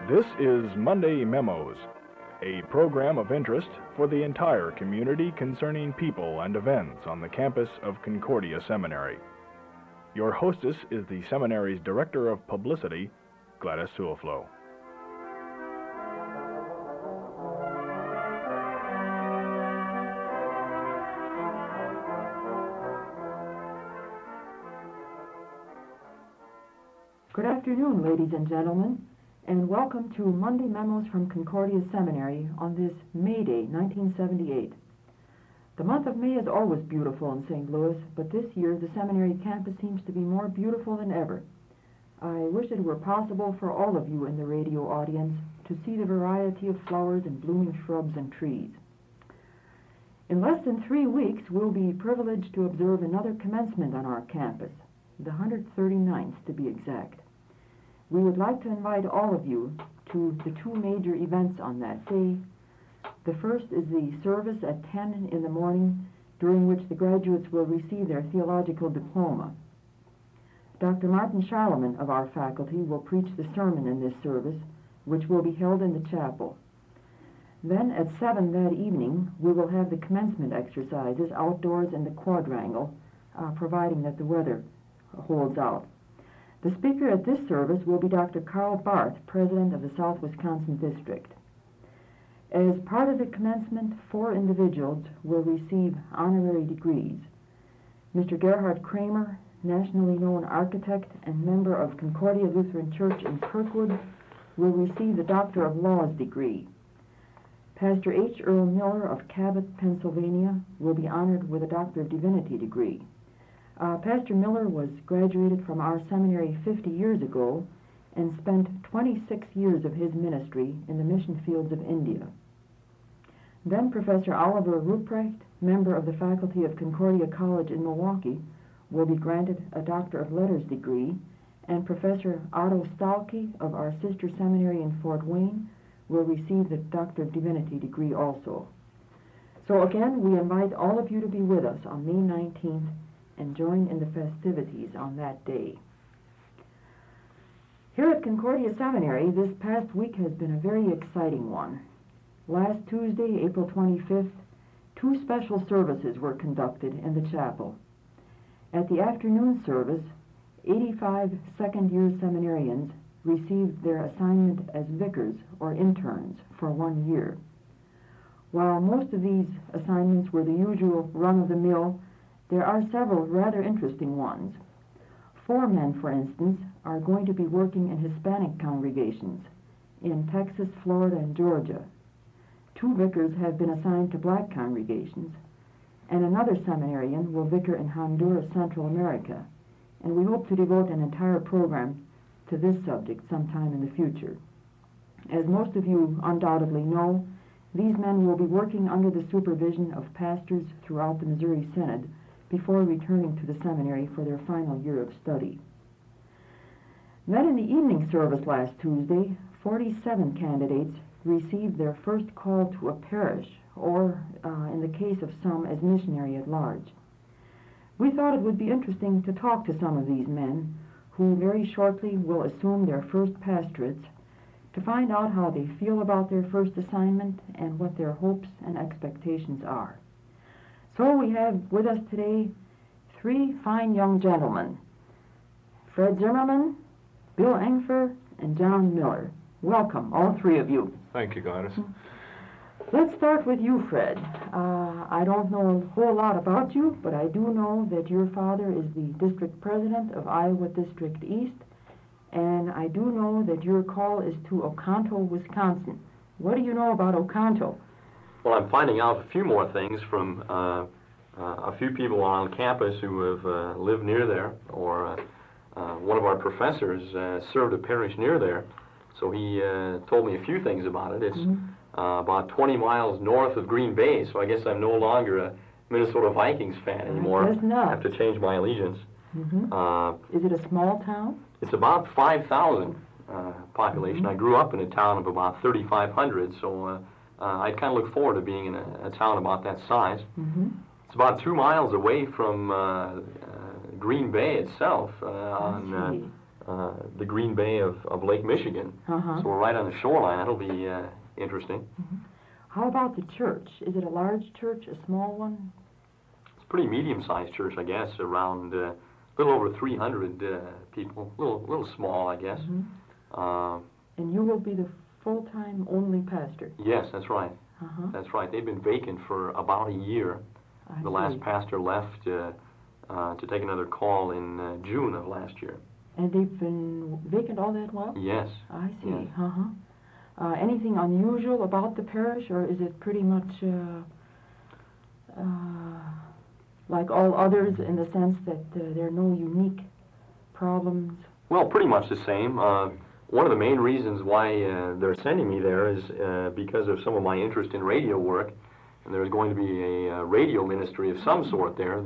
This is Monday Memos, a program of interest for the entire community concerning people and events on the campus of Concordia Seminary. Your hostess is the seminary's Director of Publicity, Gladys Sulflo. Good afternoon, ladies and gentlemen, and welcome to Monday Memos from Concordia Seminary on this May Day, 1978. The month of May is always beautiful in St. Louis, but this year the seminary campus seems to be more beautiful than ever. I wish it were possible for all of you in the radio audience to see the variety of flowers and blooming shrubs and trees. In less than 3 weeks, we'll be privileged to observe another commencement on our campus, the 139th to be exact. We would like to invite all of you to the two major events on that day. The first is the service at 10 in the morning, during which the graduates will receive their theological diploma. Dr. Martin Charlemagne of our faculty will preach the sermon in this service, which will be held in the chapel. Then at 7 that evening, we will have the commencement exercises outdoors in the quadrangle, providing that the weather holds out. The speaker at this service will be Dr. Karl Barth, President of the South Wisconsin District. As part of the commencement, 4 individuals will receive honorary degrees. Mr. Gerhard Kramer, nationally known architect and member of Concordia Lutheran Church in Kirkwood, will receive the Doctor of Laws degree. Pastor H. Earl Miller of Cabot, Pennsylvania, will be honored with a Doctor of Divinity degree. Pastor Miller was graduated from our seminary 50 years ago and spent 26 years of his ministry in the mission fields of India. Then Professor Oliver Ruprecht, member of the faculty of Concordia College in Milwaukee, will be granted a Doctor of Letters degree, and Professor Otto Stalke of our sister seminary in Fort Wayne will receive the Doctor of Divinity degree also. So again, we invite all of you to be with us on May 19th and join in the festivities on that day. Here at Concordia Seminary, this past week has been a very exciting one. Last Tuesday, April 25th, 2 special services were conducted in the chapel. At the afternoon service, 85 second-year seminarians received their assignment as vicars or interns for 1 year. While most of these assignments were the usual run-of-the-mill, there are several rather interesting ones. 4 men, for instance, are going to be working in Hispanic congregations in Texas, Florida, and Georgia. 2 vicars have been assigned to black congregations, and another seminarian will vicar in Honduras, Central America, and we hope to devote an entire program to this subject sometime in the future. As most of you undoubtedly know, these men will be working under the supervision of pastors throughout the Missouri Synod before returning to the seminary for their final year of study. Then in the evening service last Tuesday, 47 candidates received their first call to a parish, or in the case of some, as missionary at large. We thought it would be interesting to talk to some of these men, who very shortly will assume their first pastorates, to find out how they feel about their first assignment and what their hopes and expectations are. So we have with us today 3 fine young gentlemen, Fred Zimmerman, Bill Engfer, and John Miller. Welcome, all 3 of you. Thank you, Gladys. Let's start with you, Fred. I don't know a whole lot about you, but I do know that your father is the district president of Iowa District East, and I do know that your call is to Oconto, Wisconsin. What do you know about Oconto? Well, I'm finding out a few more things from a few people on campus who have lived near there, or one of our professors served a parish near there, so he told me a few things about it. It's about 20 miles north of Green Bay, so I guess I'm no longer a Minnesota Vikings fan anymore. I have to change my allegiance. Is it a small town? It's about 5,000 population. I grew up in a town of about 3,500, so I kind of look forward to being in a town about that size. It's about 2 miles away from Green Bay itself, on the Green Bay of Lake Michigan. Uh-huh. So we're right on the shoreline. That'll be interesting. Mm-hmm. How about the church? Is it a large church, a small one? It's a pretty medium-sized church, I guess, around a little over 300 people. A little small, I guess. Mm-hmm. And you will be the full-time only pastor? Yes, that's right. Uh-huh. That's right. They've been vacant for about a year. The last pastor left to take another call in June of last year. And they've been vacant all that while? Yes. I see. Yes. Uh-huh. Anything unusual about the parish, or is it pretty much like all others in the sense that there are no unique problems? Well, pretty much the same. One of the main reasons why they're sending me there is because of some of my interest in radio work, and there's going to be a radio ministry of some sort there.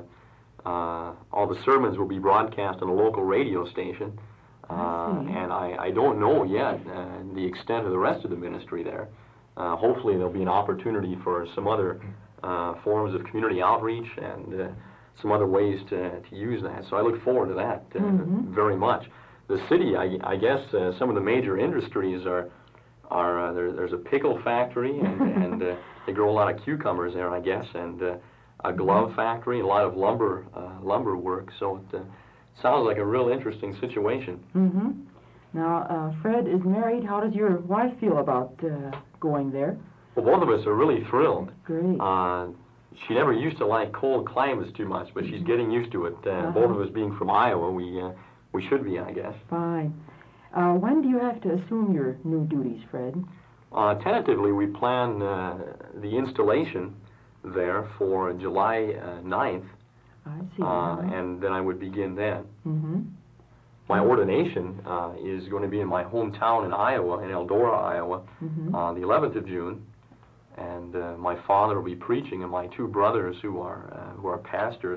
All the sermons will be broadcast on a local radio station, and I don't know yet the extent of the rest of the ministry there. Hopefully there'll be an opportunity for some other forms of community outreach and some other ways to use that. So I look forward to that very much. The city, I guess, some of the major industries are there's a pickle factory, and they grow a lot of cucumbers there, I guess, and a glove factory, a lot of lumber work. So it sounds like a real interesting situation. Mm-hmm. Now, Fred is married. How does your wife feel about going there? Well, both of us are really thrilled. Great. She never used to like cold climates too much, but she's getting used to it. Both of us being from Iowa, we should be, I guess. Fine. When do you have to assume your new duties, Fred? Tentatively, we plan the installation there for July 9th. I see. And then I would begin then. Mm-hmm. My ordination is going to be in my hometown in Iowa, in Eldora, Iowa, on the 11th of June. And my father will be preaching, and my two brothers who are pastors.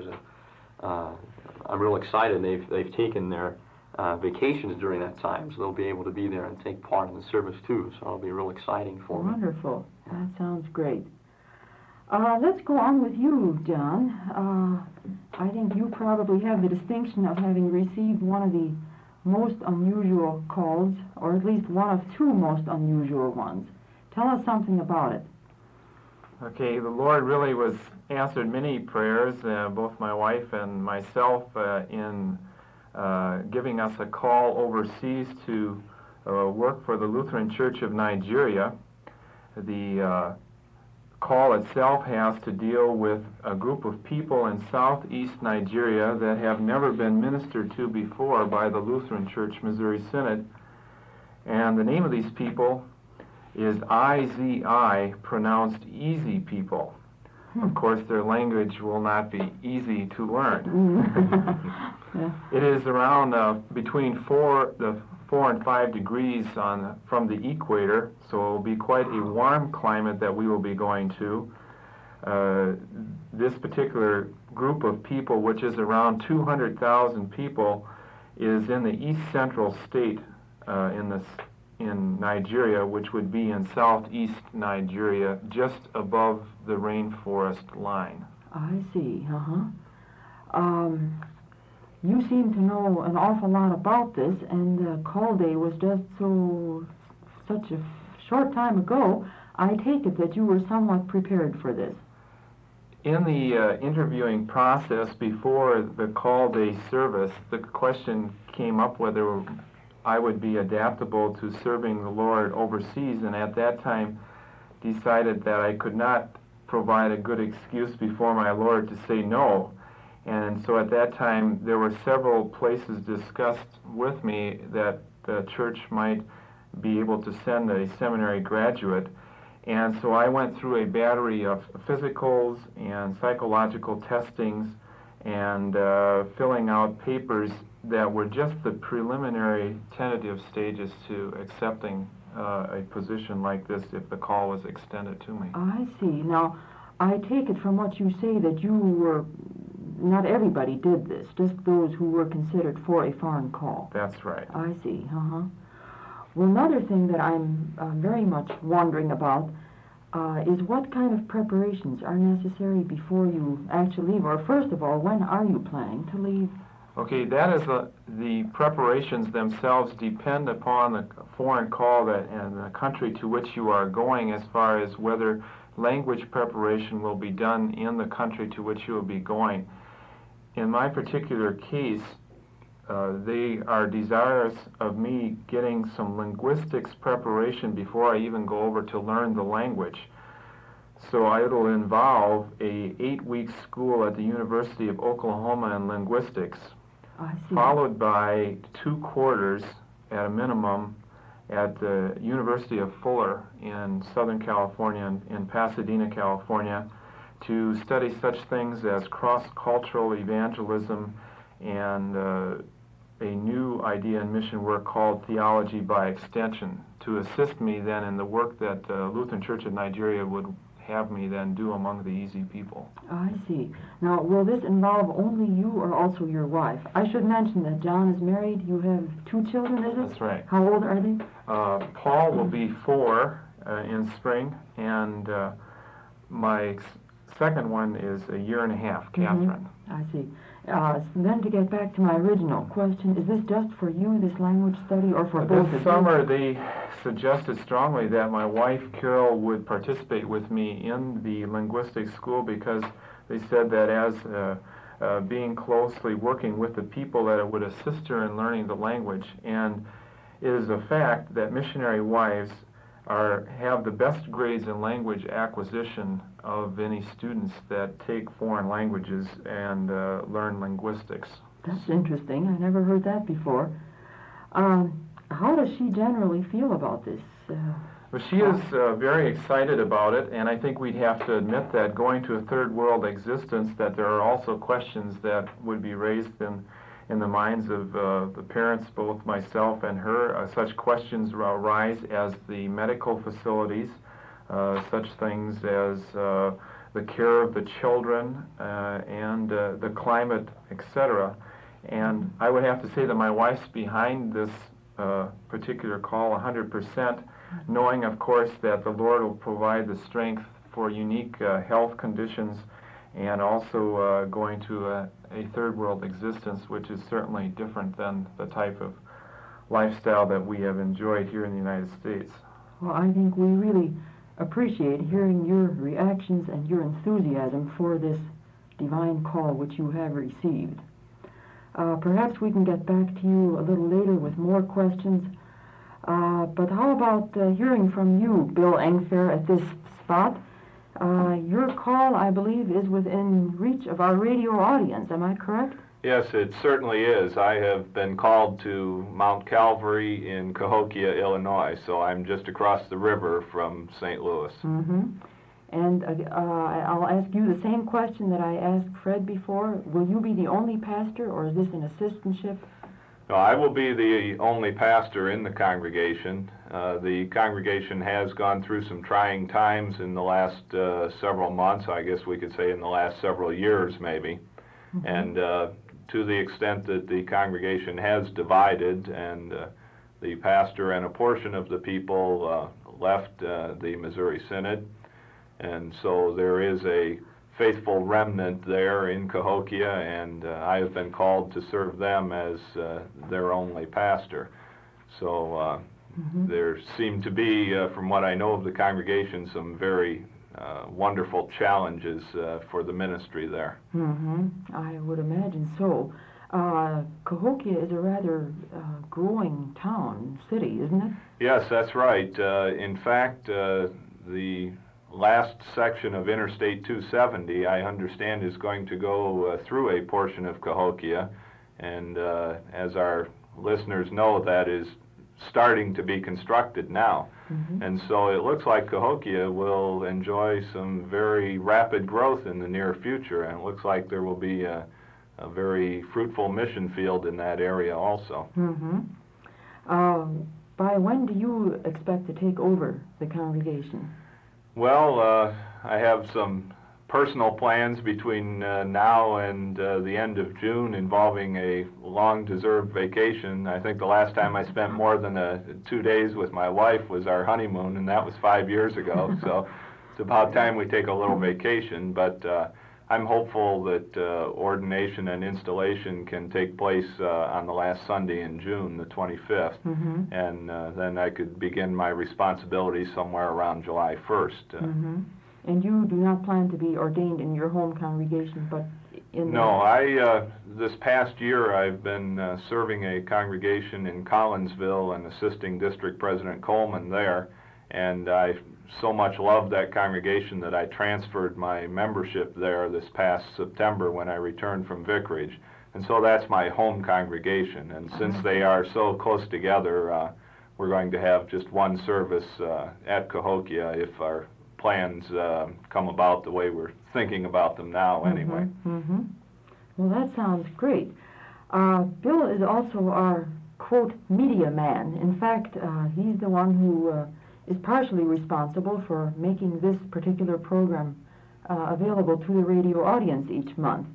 I'm real excited. They've taken their vacations during that time, so they'll be able to be there and take part in the service too. So it'll be real exciting for me. Wonderful. That sounds great. Let's go on with you, John. I think you probably have the distinction of having received one of the most unusual calls, or at least one of two most unusual ones. Tell us something about it. Okay, the Lord really answered many prayers, both my wife and myself, in giving us a call overseas to work for the Lutheran Church of Nigeria. The call itself has to deal with a group of people in southeast Nigeria that have never been ministered to before by the Lutheran Church Missouri Synod. And the name of these people is IZI, pronounced Easy People. Of course, their language will not be easy to learn. Yeah. It is around between 4 and 5 degrees from the equator, so it will be quite a warm climate that we will be going to. This particular group of people, which is around 200,000 people, is in the east central state in Nigeria, which would be in southeast Nigeria, just above the rainforest line. I see. You seem to know an awful lot about this, and the call day was just such a short time ago. I take it that you were somewhat prepared for this. In the interviewing process before the call day service, the question came up whether I would be adaptable to serving the Lord overseas, and at that time decided that I could not provide a good excuse before my Lord to say no. And so at that time, there were several places discussed with me that the church might be able to send a seminary graduate. And so I went through a battery of physicals and psychological testings and filling out papers that were just the preliminary tentative stages to accepting a position like this if the call was extended to me. I see. Now, I take it from what you say that you were, not everybody did this, just those who were considered for a foreign call. That's right. I see. Well, another thing that I'm very much wondering about is what kind of preparations are necessary before you actually leave, or first of all, when are you planning to leave? Okay, that is the preparations themselves depend upon the foreign call and the country to which you are going, as far as whether language preparation will be done in the country to which you will be going. In my particular case, they are desirous of me getting some linguistics preparation before I even go over to learn the language. So it'll involve a 8-week school at the University of Oklahoma in linguistics, I see. followed by 2 quarters at a minimum at the University of Fuller in Southern California, in Pasadena, California, to study such things as cross-cultural evangelism and a new idea in mission work called theology by extension, to assist me then in the work that Lutheran Church of Nigeria would have me then do among the easy people. I see. Now, will this involve only you or also your wife? I should mention that John is married. You have 2 children, is it? That's right. How old are they? Paul will be 4 in spring, and my second one is a 1.5 years, Catherine. I see. Then to get back to my original question, is this just for you, this language study, or for both of you? This summer they suggested strongly that my wife, Carol, would participate with me in the linguistics school, because they said that as being closely working with the people, that it would assist her in learning the language. And it is a fact that missionary wives have the best grades in language acquisition of any students that take foreign languages and learn linguistics. That's interesting. I never heard that before. How does she generally feel about this? Well, she is very excited about it, and I think we'd have to admit that going to a third world existence, that there are also questions that would be raised in the minds of the parents, both myself and her. Such questions arise as the medical facilities, such things as the care of the children and the climate, etc. And I would have to say that my wife's behind this particular call 100%, knowing, of course, that the Lord will provide the strength for unique health conditions, and also going to a third world existence, which is certainly different than the type of lifestyle that we have enjoyed here in the United States. Well, I think we really appreciate hearing your reactions and your enthusiasm for this divine call which you have received. Perhaps we can get back to you a little later with more questions. But how about hearing from you, Bill Engfair, at this spot? Your call, I believe, is within reach of our radio audience. Am I correct? Yes, it certainly is. I have been called to Mount Calvary in Cahokia, Illinois, so I'm just across the river from St. Louis. Mm-hmm. And I'll ask you the same question that I asked Fred before. Will you be the only pastor, or is this an assistantship? No, I will be the only pastor in the congregation. The congregation has gone through some trying times in the last several months, I guess we could say in the last several years maybe. Mm-hmm. And to the extent that the congregation has divided, and the pastor and a portion of the people left the Missouri Synod, and so there is a faithful remnant there in Cahokia, and I have been called to serve them as their only pastor. So there seem to be, from what I know of the congregation, some very wonderful challenges for the ministry there. I would imagine so. Cahokia is a rather growing town, city, isn't it? Yes, that's right. In fact, the last section of Interstate 270, I understand, is going to go through a portion of Cahokia, and as our listeners know, that is starting to be constructed now. And so it looks like Cahokia will enjoy some very rapid growth in the near future, and it looks like there will be a very fruitful mission field in that area also. By when do you expect to take over the congregation? Well, I have some personal plans between now and the end of June involving a long-deserved vacation. I think the last time I spent more than 2 days with my wife was our honeymoon, and that was 5 years ago. So it's about time we take a little vacation. But I'm hopeful that ordination and installation can take place on the last Sunday in June, the 25th, and then I could begin my responsibilities somewhere around July 1st. And you do not plan to be ordained in your home congregation, but in No, this past year I've been serving a congregation in Collinsville and assisting District President Coleman there, and I so much loved that congregation that I transferred my membership there this past September when I returned from vicarage. And so that's my home congregation, and since they are so close together, we're going to have just one service at Cahokia if our plans come about the way we're thinking about them now anyway. Well, that sounds great. Bill is also our, quote, media man. In fact, he's the one who is partially responsible for making this particular program available to the radio audience each month.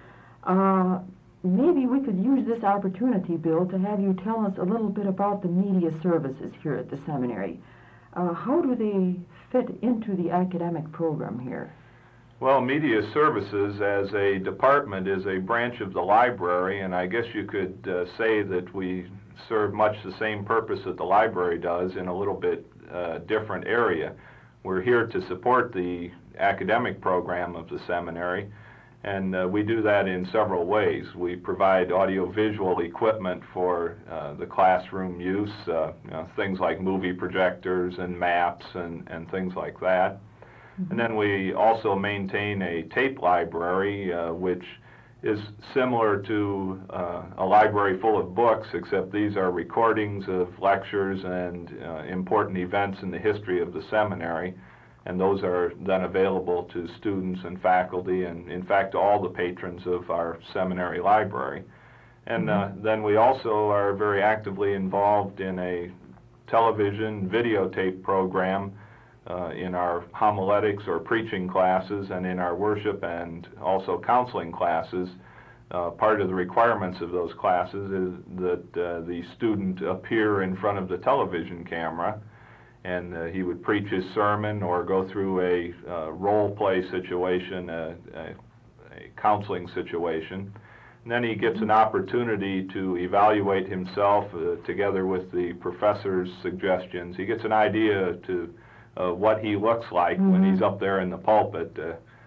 Maybe we could use this opportunity, Bill, to have you tell us a little bit about the media services here at the seminary. How do they fit into the academic program here? Well, media services as a department is a branch of the library, and I guess you could say that we serve much the same purpose that the library does in a little bit different area. We're here to support the academic program of the seminary, and we do that in several ways. We provide audiovisual equipment for the classroom use, things like movie projectors and maps and things like that. And then we also maintain a tape library, which is similar to a library full of books, except these are recordings of lectures and important events in the history of the seminary, and those are then available to students and faculty and, in fact, all the patrons of our seminary library. And then we also are very actively involved in a television videotape program in our homiletics or preaching classes and in our worship and also counseling classes. Part of the requirements of those classes is that the student appear in front of the television camera, and he would preach his sermon or go through a role play situation, a counseling situation. And then he gets an opportunity to evaluate himself together with the professor's suggestions. He gets an idea to what he looks like when he's up there in the pulpit.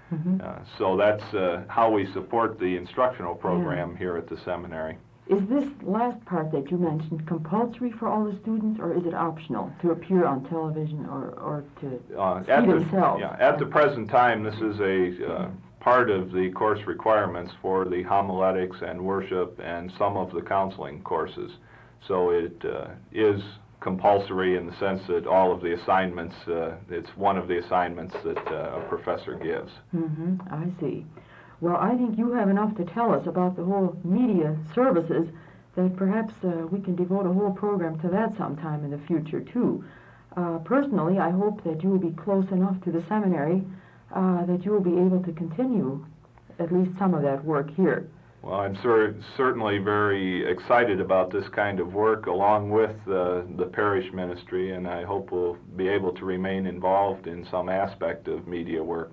So that's how we support the instructional program here at the seminary. Is this last part that you mentioned compulsory for all the students, or is it optional to appear on television or to see themselves? At the present time, this is a part of the course requirements for the homiletics and worship and some of the counseling courses. So it is compulsory in the sense that all of the assignments, it's one of the assignments that a professor gives. I see. Well, I think you have enough to tell us about the whole media services that perhaps we can devote a whole program to that sometime in the future, too. Personally, I hope that you will be close enough to the seminary that you will be able to continue at least some of that work here. Well, I'm certainly very excited about this kind of work along with the parish ministry, and I hope we'll be able to remain involved in some aspect of media work.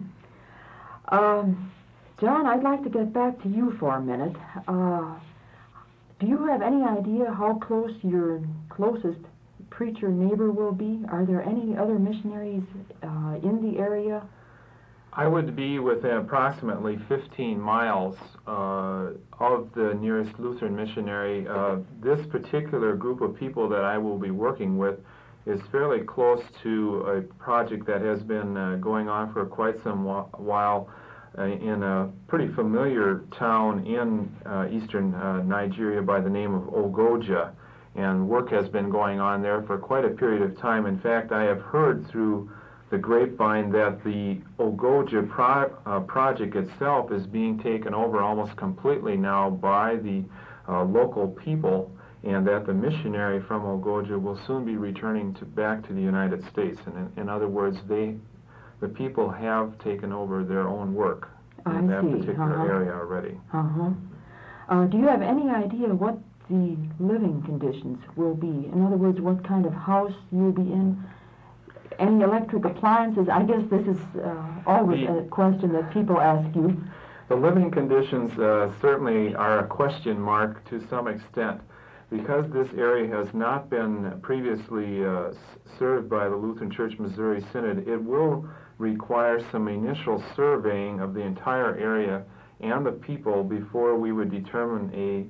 John, I'd like to get back to you for a minute. Do you have any idea how close your closest preacher neighbor will be? Are there any other missionaries in the area? I would be within approximately 15 miles of the nearest Lutheran missionary. This particular group of people that I will be working with is fairly close to a project that has been going on for quite some while in a pretty familiar town in eastern Nigeria by the name of Ogoja. And work has been going on there for quite a period of time. In fact, I have heard through the grapevine that the Ogoja project itself is being taken over almost completely now by the local people, and that the missionary from Ogoja will soon be returning back to the United States. And in other words, the people have taken over their own work in that particular area already. Do you have any idea what the living conditions will be? In other words, what kind of house you'll be in? Any electric appliances? I guess this is always a question that people ask you. The living conditions certainly are a question mark to some extent. Because this area has not been previously served by the Lutheran Church Missouri Synod, it will require some initial surveying of the entire area and the people before we would determine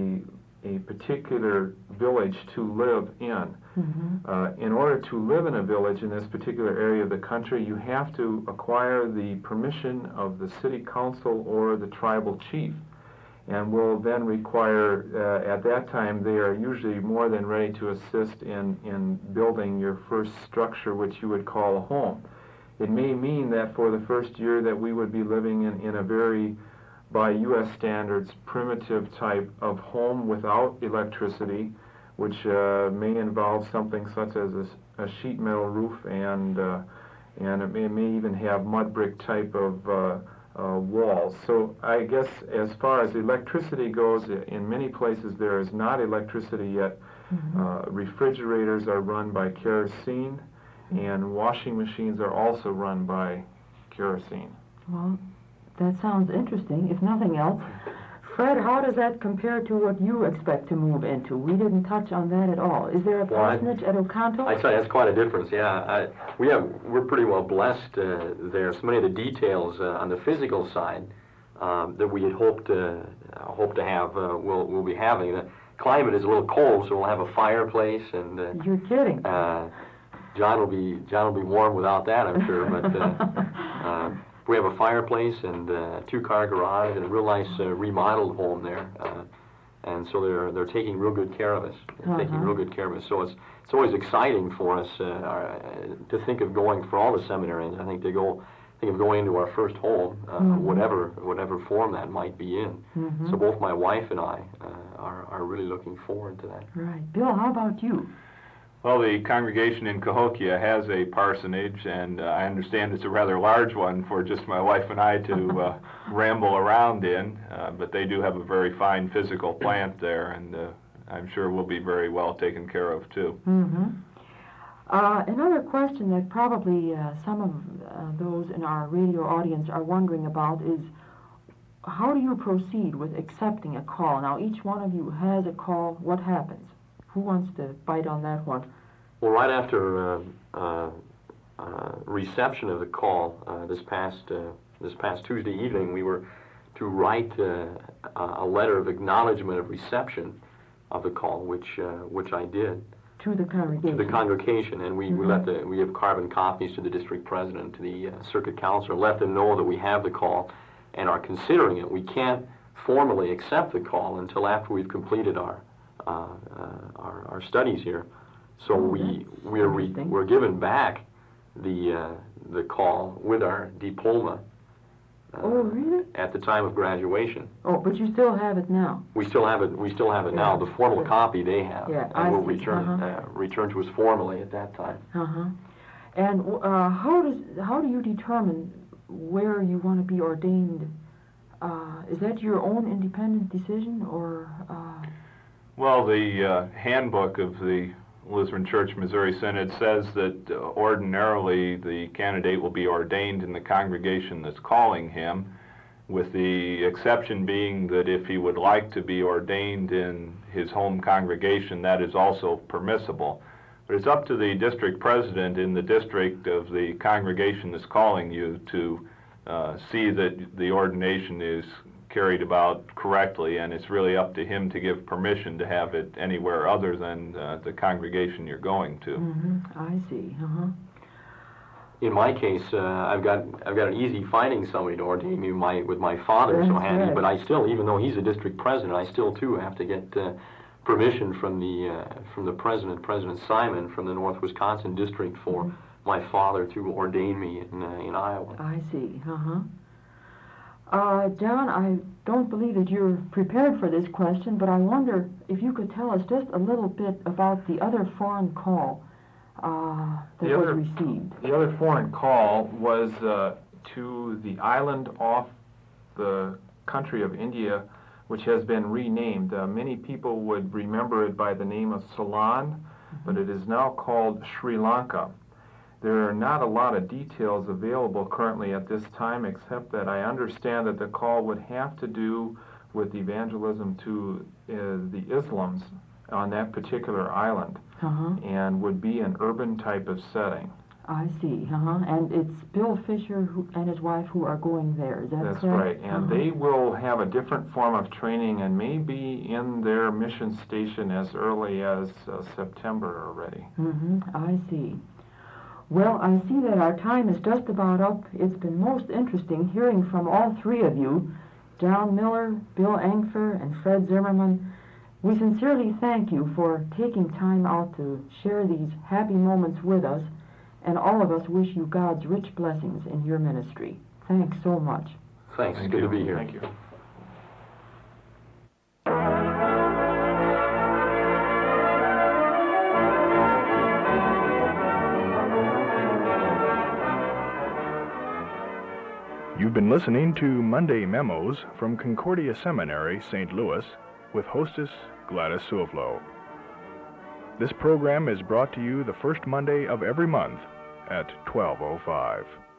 a particular village to live in. Mm-hmm. In order to live in a village in this particular area of the country, you have to acquire the permission of the city council or the tribal chief, and will then require, at that time, they are usually more than ready to assist in building your first structure, which you would call a home. It may mean that for the first year that we would be living in a very, by U.S. standards, primitive type of home without electricity, which may involve something such as a sheet metal roof, and it may even have mud brick type of walls. So I guess as far as electricity goes, in many places there is not electricity yet. Mm-hmm. Refrigerators are run by kerosene, and washing machines are also run by kerosene. Well, that sounds interesting, if nothing else. Fred, how does that compare to what you expect to move into? We didn't touch on that at all. Is there a parsonage at Oconto? I'd say that's quite a difference, yeah. We're pretty well blessed there. So many of the details on the physical side that we had hoped to have, we'll be having. The climate is a little cold, so we'll have a fireplace, and You're kidding. John will be warm without that, I'm sure. But we have a fireplace and a two-car garage and a real nice remodeled home there, and so they're taking real good care of us. Taking real good care of us. So it's always exciting for us to think of going for all the seminarians. I think think of going into our first home, whatever form that might be in. So both my wife and I are really looking forward to that. Right, Bill. How about you? Well, the congregation in Cahokia has a parsonage, and I understand it's a rather large one for just my wife and I to ramble around in, but they do have a very fine physical plant there, and I'm sure we'll be very well taken care of, too. Mm-hmm. Another question that probably some of those in our radio audience are wondering about is, how do you proceed with accepting a call? Now, each one of you has a call. What happens? Who wants to bite on that one? Well, right after reception of the call this past Tuesday evening, we were to write a letter of acknowledgement of reception of the call, which I did. To the congregation. To the congregation, and we have carbon copies to the district president, to the circuit councilor, let them know that we have the call and are considering it. We can't formally accept the call until after we've completed our studies here, so we're given back the call with our diploma. Really? At the time of graduation. Oh, but you still have it now. We still have it. We still have it now. The formal copy they have, and will return to us formally at that time. And how do you determine where you want to be ordained? Is that your own independent decision, or? Well, the handbook of the Lutheran Church Missouri Synod says that ordinarily the candidate will be ordained in the congregation that's calling him, with the exception being that if he would like to be ordained in his home congregation, that is also permissible. But it's up to the district president in the district of the congregation that's calling you to see that the ordination is carried about correctly, and it's really up to him to give permission to have it anywhere other than the congregation you're going to. I see. In my case, I've got an easy finding somebody to ordain me with my father, so handy. Right. But I still, even though he's a district president, I still too have to get permission from the president, President Simon, from the North Wisconsin district for my father to ordain me in Iowa. I see. John, I don't believe that you're prepared for this question, but I wonder if you could tell us just a little bit about the other foreign call that was received. The other foreign call was to the island off the country of India, which has been renamed. Many people would remember it by the name of Ceylon, but it is now called Sri Lanka. There are not a lot of details available currently at this time, except that I understand that the call would have to do with evangelism to the Islams on that particular island, and would be an urban type of setting. I see, and it's Bill Fisher and his wife who are going there, is that That's correct? right, and they will have a different form of training and may be in their mission station as early as September already. I see. Well, I see that our time is just about up. It's been most interesting hearing from all three of you, John Miller, Bill Engfer, and Fred Zimmerman. We sincerely thank you for taking time out to share these happy moments with us, and all of us wish you God's rich blessings in your ministry. Thanks so much. Thanks. It's good to be here. Thank you. You've been listening to Monday Memos from Concordia Seminary, St. Louis, with hostess Gladys Suvlo. This program is brought to you the first Monday of every month at 12:05.